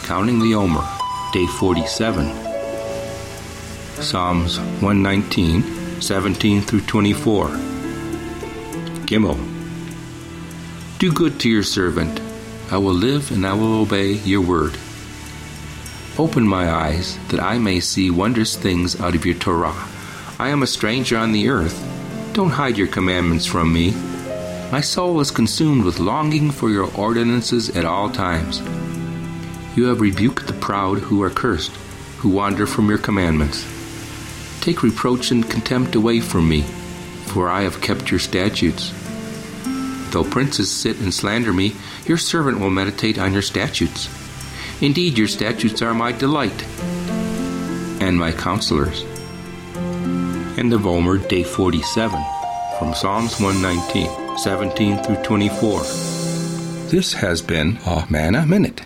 Counting the Omer, Day 47. Psalms 119, 17 through 24. Gimel. Do good to your servant. I will live and I will obey your word. Open my eyes that I may see wondrous things out of your Torah. I am a stranger on the earth. Don't hide your commandments from me. My soul is consumed with longing for your ordinances at all times. You have rebuked the proud who are cursed, who wander from your commandments. Take reproach and contempt away from me, for I have kept your statutes. Though princes sit and slander me, your servant will meditate on your statutes. Indeed, your statutes are my delight and my counselors. End of Omer, Day 47, from Psalms 119, 17 through 24. This has been a Manna Minute.